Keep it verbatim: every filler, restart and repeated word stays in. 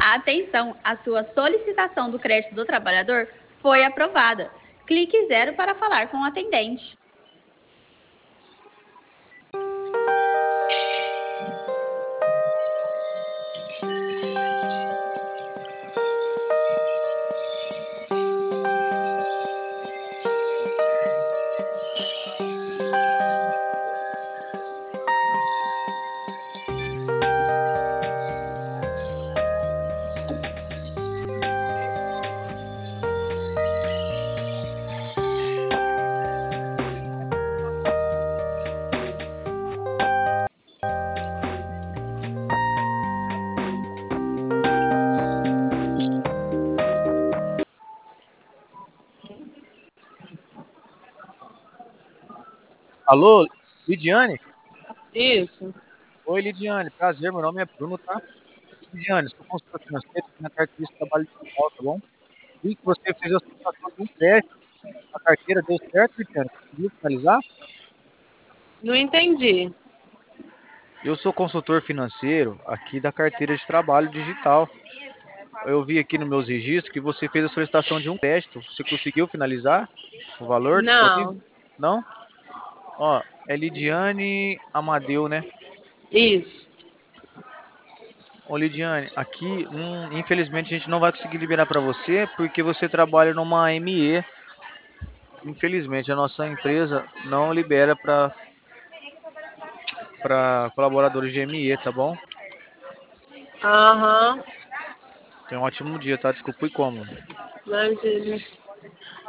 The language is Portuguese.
Atenção, a sua solicitação do crédito do trabalhador foi aprovada. Clique zero para falar com o atendente. Alô, Lidiane? Isso. Oi, Lidiane, prazer, meu nome é Bruno, tá? Lidiane, sou consultor financeiro aqui na carteira de trabalho digital, tá bom? Vi que você fez a solicitação de um crédito na carteira, deu certo, Lidiane? Conseguiu finalizar? Não entendi. Eu sou consultor financeiro aqui da carteira de trabalho digital. Eu vi aqui nos meus registros que você fez a solicitação de um crédito. Você conseguiu finalizar o valor disponível? Não. Não? Ó, é Lidiane Amadeu, né? Isso. Ô Lidiane, aqui, hum, infelizmente a gente não vai conseguir liberar para você porque você trabalha numa M E. Infelizmente a nossa empresa não libera para para colaboradores de M E, tá bom? Aham. Tenha um ótimo dia, tá? Desculpa o incômodo. Imagina.